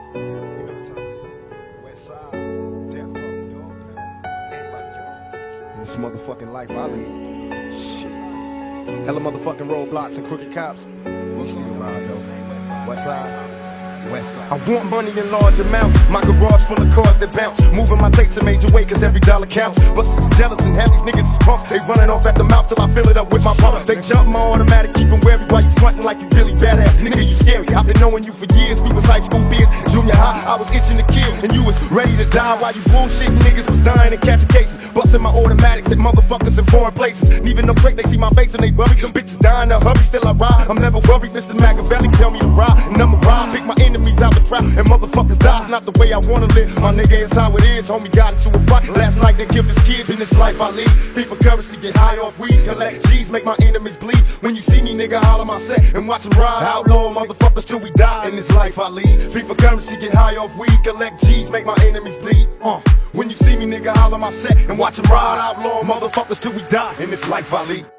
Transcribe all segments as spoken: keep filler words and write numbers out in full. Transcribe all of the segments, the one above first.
This motherfucking life I lead. Shit. Hella motherfucking roadblocks and crooked cops. We still ride though. West side. West side. I want money in large amounts. My garage full of cars that bounce. Moving my tapes a major way cause every dollar counts. Busters jealous and half these niggas is punks. They running off at the mouth till I fill it up with my pump. They jump my automatic, keep them wary while you frontin' like you really badass. Nigga, you scary. I've been knowing you for years. We was high school peers. Junior high, I was itching to kill. And you was ready to die while you bullshitting niggas was dying and catching cases. Busting my automatics at motherfuckers in foreign places. And even no break, they see my face and they worry. Them bitches dying to hurry, still I ride. I'm never worried, Mister Machiavelli tell me to ride. And I'ma ride, pick my enemies out the crowd. And motherfuckers die, it's not the way I wanna live. My nigga, it's how it is, homie got into a fight. Last night they killed his kids, in this life I lead. FIFA currency, get high off weed, collect G's, make my enemies bleed. When you see me, nigga, holler my set and watch them ride. Outlaw motherfuckers till we die, in this life I lead. FIFA currency, get high off weed, collect G's, make my enemies bleed. Uh, when you see me, nigga, holler my set and watch them ride. Outlaw motherfuckers till we die, in this life I lead.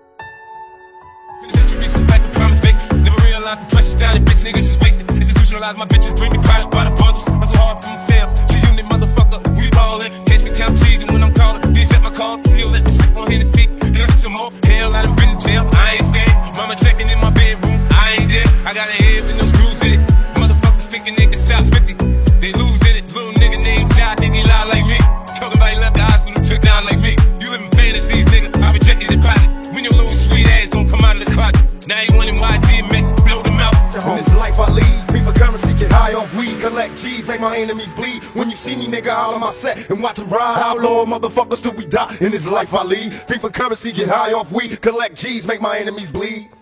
Promise fakes, never realized the precious talent, bitch niggas is wasted. Institutionalize my bitches, bring me product by the bundles. Hustle hard from the sale, she unit motherfucker, we ballin'. Catch me count cheese and when I'm callin', bitch at my call, seal, let me sip on Hennessy. Can I sip some more? Hell, I done been to jail, I ain't scared. Mama checking in my bedroom, I ain't there. I got a head with no screws in it. Motherfuckers thinking they can stop fifty, they lose in it. Little nigga named Jai, think he lie like me. Talking about he left the hospital, took down like me. You live in fantasies, nigga, I be checking the pocket. When your little sweet ass gon' come out of the closet. Now you wondering why D M X blow them out. In this life I lead, FIFA currency, get high off weed, collect G's, make my enemies bleed. When you see me, nigga, holler my set and watch them ride. Outlaw motherfuckers till we die. In this life I lead, FIFA currency, get high off weed, collect G's, make my enemies bleed.